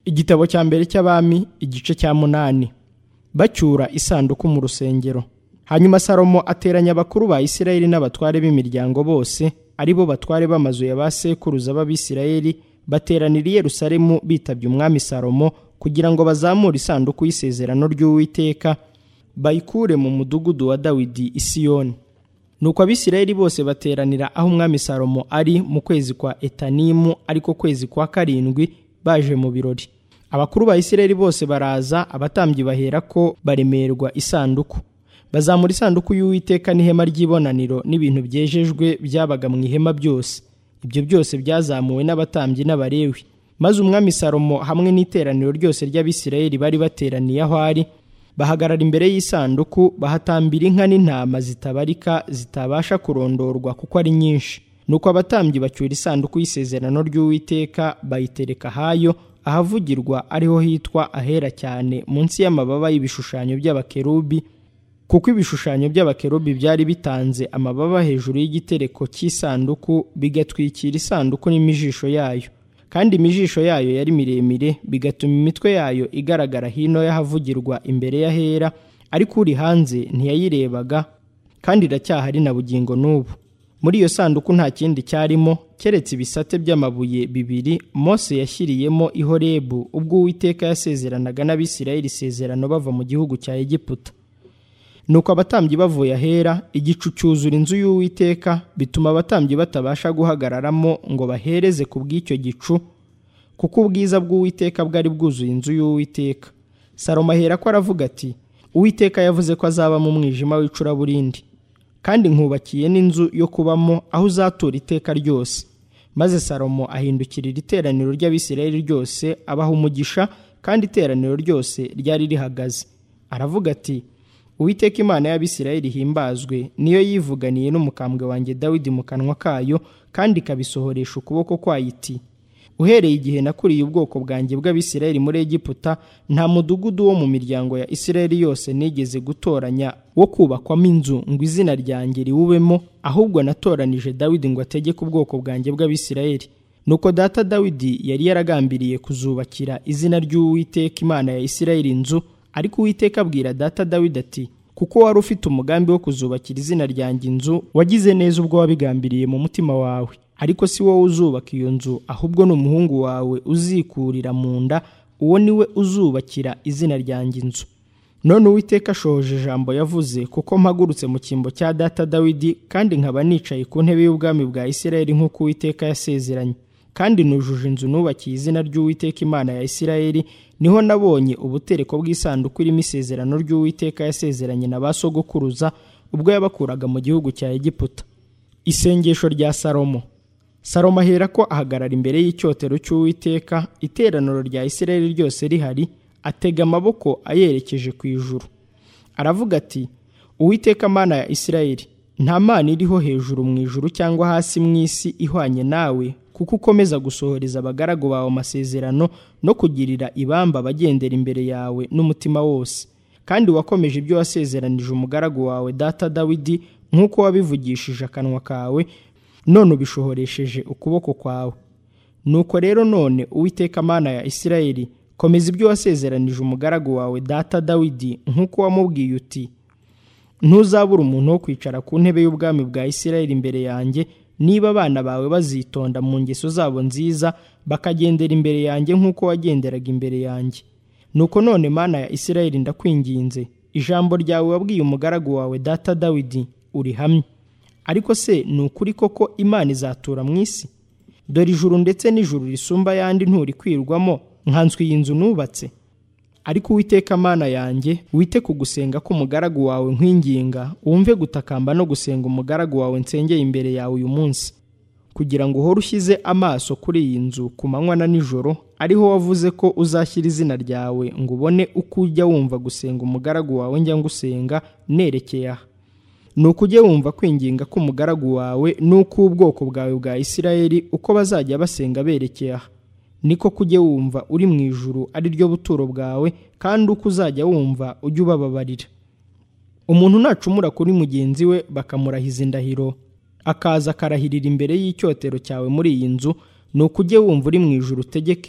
Igitabo cya mbere cy'Abami igice cya 8. Bacyura isanduku mu rusengero. Hanyuma Salomo ateranya abakuru ba Isirayeli n'abatware b'imiryango bose, ari bo batware b'amazu ya ba sekuruza b'Abisirayeli, bateranira i Yerusalemu bitabye umwami Salomo kugira ngo bazamure isanduku y'isezerano ry'Uwiteka, bayikure mu mudugudu wa Dawidi i Siyoni. Nuko Abisirayeli bose bateranira aho umwami Salomo ari mu kwezi kwa Etanimu, ariko kwezi kwa 7, baje mu birori. Abakuru ba Isirayeli bose baraza, abatambyi bahera ko baremerwa isanduku. Bazamura isanduku y'Uwiteka n'ihema ry'ibonaniro n'ibintu byejejwe byabaga mu ihema byose. Ibyo byose byazamuwe n'abatambyi n'Abalewi. Maze umwami Salomo hamwe n'iteraniro ryose ry'Abisirayeli bari bateraniye aho ari, bahagarara imbere y'isanduku, bahatambira inka n'intama zitabarika, zitabasha kurondorwa kuko ari nyinshi. Nuko abatambyi bacyura isanduku y'isezerano ry'Uwiteka, bayitereka hayo, ahavugirwa ariho hitwa ahera cyane, munsi y'amababa y'ibishushanyo by'abakerubi, kuko ibishushanyo by'abakerubi byari bitanze amababa hejuru y'igitereko cy'isanduku, bigatwikira isanduku n'imijisho yayo. Kandi imijisho yayo yari miremire, bigatuma imitwe yayo igaragara hino y'ahavugirwa imbere y'ahera, ariko uri hanze ntiyayirebaga, kandi iracyahari na bugingo n'ubu. Muri iyo sanduku nta kindi cyarimo keretse ibisate by'amabuye 2 Mose yashyiriyemo i Horebu, ubwo Uwiteka yasezeranaga n'Abisirayeli isezerano bava mu gihugu cya Egiputa. Nuko abatambyi bavuye ahera, igicu cyuzura inzu y'Uwiteka, bituma abatambyi batabasha guhagararamo ngo bahereze ku bw'icyo gicu, kuko ubwiza bw'Uwiteka bwari bwuzuye inzu y'Uwiteka. Salomo ahera ko aravuga ati, Uwiteka yavuze ko azaba mu mwijima w'icuraburindi, kandi nkubakiye n'inzu yo kubamo aho uzatura iteka ryose. Maze Salomo ahindukirira iteraniro ry'Abisirayeli ryose, abaha umugisha, kandi iteraniro ryose ryari rihagaze. Aravuga ati, Uwiteka Imana y'Abisirayeli himbazwe, niyo yivuganiye n'umukambwe wanjye Dawidi mu kanwa kayo, kandi ikabisohoresha ukuboko kwayo iti, uhereye igihe nakuriye ubwoko bwanjye bw'Abisirayeli muri Egiputa, nta mudugudu wo mu miryango ya Isirayeli yose nigeze gutoranya wo kubakwamo inzu ngo izina ryanjye riwubemo, ahubwo natoranije Dawidi ngo ategeke ubwoko bwanjye bw'Abisirayeli. Nuko data Dawidi yari yaragambiriye kuzubakira izina ry'Uwiteka Imana ya Isirayeli inzu, ariko Uwiteka abwira data Dawidi ati, kuko wari ufite umugambi wo kuzubakira izina ryanjye inzu, wagize neza ubwo wabigambiriye mu mutima wawe. Ariko si wowe uzubaka iyo nzu, ahubwo ni umuhungu wawe uzikurira mu nda, uwo ni we uzubakira izina ryanjye inzu. None Uwiteka ashohoje ijambo yavuze, kuko mpagurutse mu cyimbo cya data Dawidi, kandi nkaba nicaye ku ntebe y'ubwami bwa Isirayeli nk'uko Uwiteka yasezeranye. Kandi nujuje inzu nubakiye izina ry'Uwiteka Imana ya Isirayeli, niho nabonye ubutereko bw'isanduku irimo isezerano ry'Uwiteka yasezeranye na ba sogokuruza, ubwo yabakuraga mu gihugu cya Egiputa. Isengesho rya Salomo. Salomo ahera ko ahagarara imbere y'icyotero cy'Uwiteka, iteraniro rya Isirayeli ryose rihari, atega amaboko ayerekeje ku ijuru. Aravuga ati, Uwiteka Mana ya Isirayeli, nta mana iriho hejuru mu ijuru cyangwa hasi mu isi ihwanye nawe, kuko ukomeza gusohoreza abagaragu bawe amasezerano no kugirira ibamba abagendera imbere yawe n'umutima wose. Kandi wakomeje ibyo wasezeranije umugaragu wawe data Dawidi, nk'uko wabivugishije akanwa kawe, none ubishohoresheje ukuboko kwawe. Nuko rero none Uwiteka Mana ya Isirayeli, komeza ibyo wasezeranije umugaragu wawe data Dawidi, nk'uko wamubwiye uti, ntuzabura umuntu wo kwicara ku ntebe y'ubwami bwa Isirayeli imbere yanjye, niba abana bawe bazitonda mu ngeso zabo nziza, bakagendera imbere yanjye nk'uko wagenderaga imbere yanjye. Nuko none Mana ya Isirayeli, ndakwinginze, ijambo ryawe wabwiye umugaragu wawe data Dawidi urihamye. Ariko se ni ukuri koko Imana izatura mu isi? Dore ijuru ndetse n'ijuru risumba ayandi nturi kwirwamo, nkanswe iyi nzu nubatse. Ariko Uwiteka Mana yanjye, wite ku gusenga k'umugaragu wawe nkwinginga, wumve gutakamba no gusenga umugaragu wawe nsengeye imbere yawe uyu munsi, kugira ngo uhore ushyize amaso kuri iyi nzu ku manywa na nijoro, ariho wavuze ko uzashyira izina ryawe, ngo ubone uko ujya wumva gusenga umugaragu wawe njya ngusenga nerekeye aha. Nuko ujye wumva kwinginga k'umugaragu wawe n'uko ubwoko bwawe bwa Isirayeli uko bazajya basenga berekeye aha. Niko kujye wumva uri mu ijuru ari ryo buturo bwawe, kandi uko uzajya wumva ujye ubababarira. Umuntu nacumura kuri mugenzi we bakamurahiza indahiro, akaza akarahirira imbere y'icyotero cyawe muri iyi nzu, nuko ujye wumva uri mu ijuru utegeke,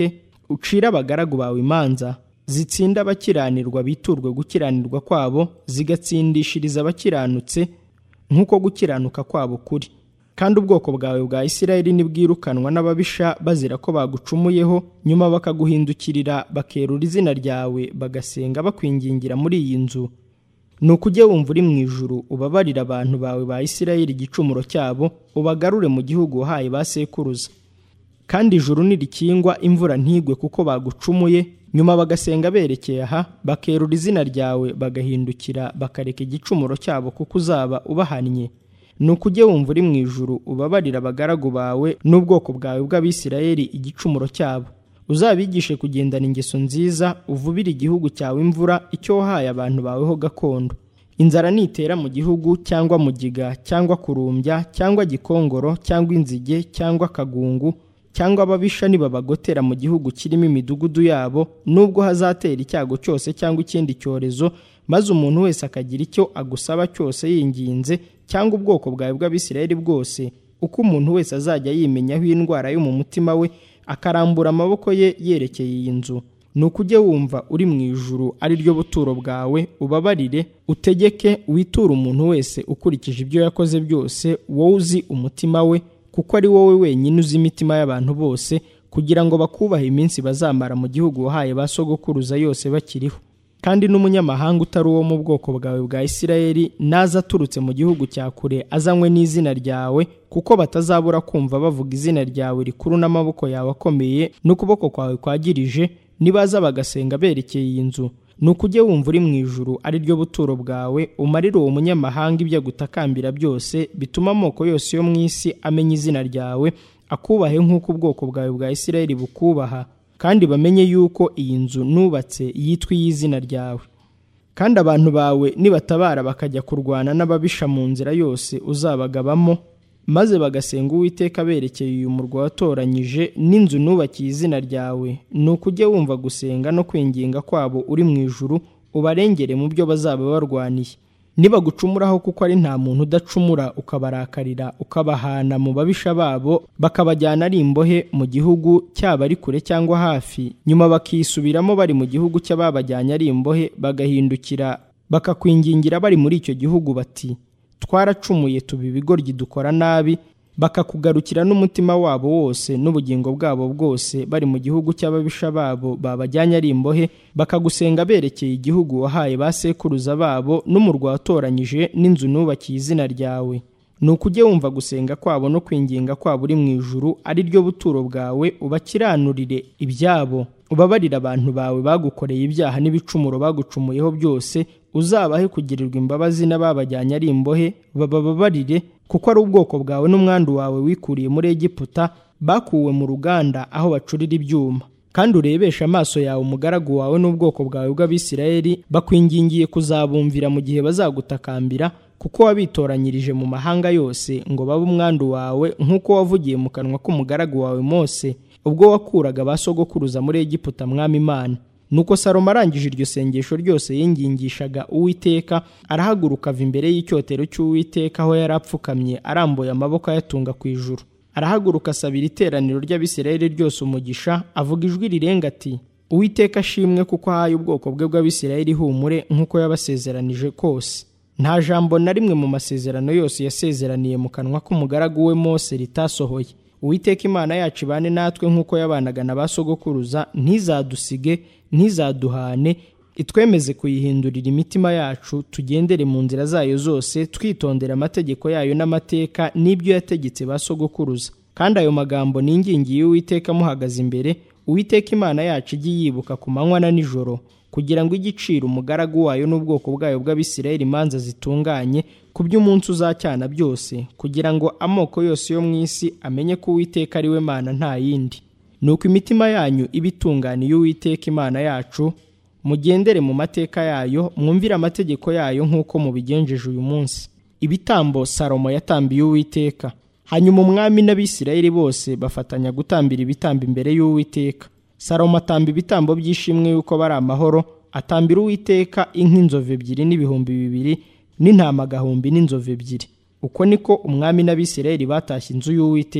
ucire abagaragu bawe imanza zitsinda abakiranirwa biturwe gukiranirwa kwabo, zigatsindishiriza abakiranutse nk'uko gukiranuka kwabo kuri. Kandi ubwoko bwawe bwa Isirayeli nibwirukanwa n'ababisha bazira ko bagucumuyeho, nyuma bakaguhindukirira bakerura izina ryawe bagasenga bakwingingira muri iyi nzu, nuko ujye wumva uri mu ijuru ubabarire abantu bawe ba Isirayeli igicumuro cyabo, ubagarure mu gihugu wahaye ba sekuruza. Kandi ijuru nirikingwa imvura ntigwe kuko bagucumuye, nyuma bagasenga berekeye aha, bakerura izina ryawe bagahindukira bakareka igicumuro cyabo kuko uzaba ubahannye, nuko ujye wumva uri mu ijuru ubabarire abagaragu bawe n'ubwoko bwawe bw'Abisirayeli igicumuro cyabo. Uzabigishe kugendana ingeso nziza, uvubire igihugu cyawe imvura, icyo wahaye abantu baweho gakondo. Inzara nitera mu gihugu, cyangwa mugiga, cyangwa kurumbya, cyangwa gikongoro, cyangwa inzige, cyangwa kagungu, cyangwa ababisha nibabagotera mu gihugu kirimo imidugudu yabo, nubwo hazatera icyago cyose cyangwa ikindi cyorezo, maze umuntu wese akagira icyo agusaba cyose yinginze, cyangwa ubwoko bwawe bw'Abisirayeli bwose, uko umuntu wese azajya yimenyaho indwara yo mu mutima we, akarambura amaboko ye yerekeye iyi nzu, nuko ujye wumva uri mu ijuru ari ryo buturo bwawe, ubabarire, utegeke, witure umuntu wese ukurikije ibyo yakoze byose, wowe uzi umutima we, kuko ari wowe wenyine uzi imitima y'abantu bose, kugira ngo bakubahe iminsi bazamara mu gihugu wahaye ba sogokuruza yose bakiriho. Kandi n'umunyamahanga utari uwo mu bwoko bwawe bwa Isirayeli naza aturutse mu gihugu cya kure azanywe n'izina ryawe, kuko batazabura kumva bavuga izina ryawe rikuru n'amaboko yawe akomeye n'ukuboko kwawe kwagirije, nibaza bagasenga berekeye iyi nzu, nuko ujye wumva uri mu ijuru ari ryo buturo bwawe, umarire uwo munyamahanga ibyo agutakambira byose, bituma amoko yose yo mu isi amenya izina ryawe, akubahe nk'uko ubwoko bwawe bwa Isirayeli bukubaha, kandi bamenye yuko iyi nzu nubatse yitwa iy'izina ryawe. Kandi abantu bawe nibatabara bakajya kurwana n'ababisha mu nzira yose uzabagabamo, maze bagasenga Uwiteka berekeye uyu murwa watoranyije n'inzu nubakiye izina ryawe, nuko ujye wumva gusenga no kwinginga kwabo uri mu ijuru, ubarengere mu byo bazaba barwaniye. Nibagucumuraho kuko ari nta muntu udacumura, ukabarakarira ukabahana mu babisha babo, bakabajyana ari imbohe mu gihugu cyaba ari kure cyangwa hafi, nyuma bakisubiramo bari mu gihugu cy'ababajyanye ari imbohe, bagahindukira bakakwingingira bari muri icyo gihugu bati, twaracumuye tuba ibigoryi dukora nabi, bakakugarukira n'umutima wabo wose n'ubugingo bwabo bwose bari mu gihugu cy'ababisha babo babajyanye ari imbohe, bakagusenga berekeye igihugu wahaye ba sekuruza babo n'umurwa watoranyije n'inzu nubakiye izina ryawe, nuko ujye wumva gusenga kwabo no kwinginga kwabo uri mu ijuru ari ryo buturo bwawe, ubakiranurire ibyabo, ubabarire abantu bawe bagukoreye ibyaha n'ibicumuro bagucumuyeho byose, uzabahe kugirirwa imbabazi n'ababajyanye ari imbohe, bababarire, kuko ari ubwoko bwawe n'umwandu wawe wikuriye muri Egiputa, bakuwe mu ruganda aho bacurira ibyuma. Kandi urebeshe amaso yawe umugaragu wawe n'ubwoko bwawe bw'Abisirayeli, bakwingingiye kuzabumvira mu gihe bazagutakambira, kuko wabitoranyirije mu mahanga yose ngo babe umwandu wawe, nk'uko wavugiye mu kanwa k'umugaragu wawe Mose, ubwo wakuraga ba sogokuruza muri Egiputa mwami Imana. Nuko Salomo arangije iryo sengesho ryose yingingishaga Uwiteka, arahaguruka ava imbere y'icyotero cy'Uwiteka aho yari apfukamye, arambuye amaboko ayatunga ku ijuru. Arahaguruka asabira iteraniro ry'Abisirayeli ryose umugisha, avuga ijwi rirenga ati, Uwiteka ashimwe kuko ahaye ubwoko bwe bw'Abisirayeli ihumure nk'uko yabasezeranije kose. Nta jambo na rimwe mu masezerano yose yasezeraniye mu kanwa k'umugaragu we Mose ritasohoye. Uwiteka Imana yacu ibane natwe nk'uko yabanaga na ba sogokuruza, ntizadusige, ntizaduhane, itwemeze kuyihindurira imitima yacu, tugendere mu nzira zayo zose, twitondera amategeko yayo n'amateka n'ibyo yategetse ba sogokuruza. Kandi ayo magambo ningingiye Uwiteka muhagaze imbere, Uwiteka Imana yacu ijye yibuka ku manywa na nijoro, kugira ngo igiciro umugaragu wayo n'ubwoko bwayo bw'Abisirayeli imanza zitunganye ku by'umunsi uzacyana byose, kugira ngo amoko yose yo mu isi amenye ko Uwiteka ari we Mana nta yindi. Nuko imitima yanyu ibe itunganiye Uwiteka Imana yacu, mugendere mu mateka yayo, mwumvire amategeko yayo nk'uko mubigenjeje uyu munsi. Ibitambo Salomo yatambiye Uwiteka. Hanyuma umwami n'Abisirayeli bose bafatanya gutambira ibitambo imbere y'Uwiteka. Salomo atamba ibitambo by'ishimwe yuko bari amahoro, atambira Uwiteka inka inzovu 2 n'ibihumbi 2 n'intama 100 n'inzovu 2. Uko niko umwami n'Abisirayeli batashye inzu y'Uwiteka.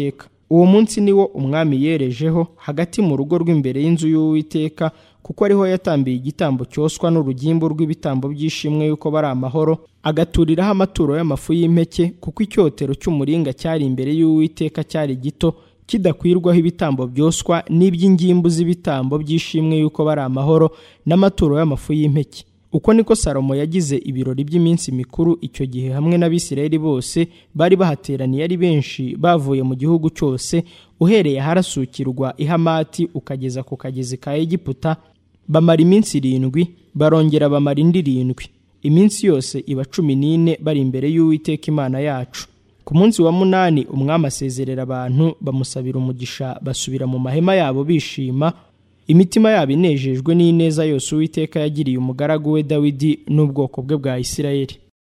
uwo munsi niwo umwami yerejeho hagati mu rugo rw'imbere y'inzu y'Uwiteka, kuko ariho yatambiye igitambo cyoswa n'urugimbu rw'ibitambo by'ishimwe yuko bari amahoro, agaturiraho amaturo y'amafu y'impeke, kuko icyotero cy'umuringa cyari imbere y'Uwiteka cyari gito, kidakwirwaho ibitambo byoswa n'iby'ingimbu z'ibitambo by'ishimwe yuko bari amahoro n'amaturo y'amafu y'impeke. Uko niko Salomo yagize ibirori by'iminsi mikuru icyo gihe hamwe n'Abisirayeli bose bari bahateraniye ari benshi bavuye mu gihugu cyose, uhereye aharasukirwa i Hamati ukageza ku kagezi ka Egiputa. Bamara iminsi 7, barongera bamara indi 7. Iminsi yose iba 14 bari imbere y'Uwiteka Imana yacu. Ku munsi wa 8 umwami asezerera abantu, bamusabira umugisha, basubira mu mahema yabo bishima, imitima yabo inejejwe n'ineza yose Uwiteka yagiriye umugaragu we Dawidi n'ubwoko bwe bwa Isirayeli.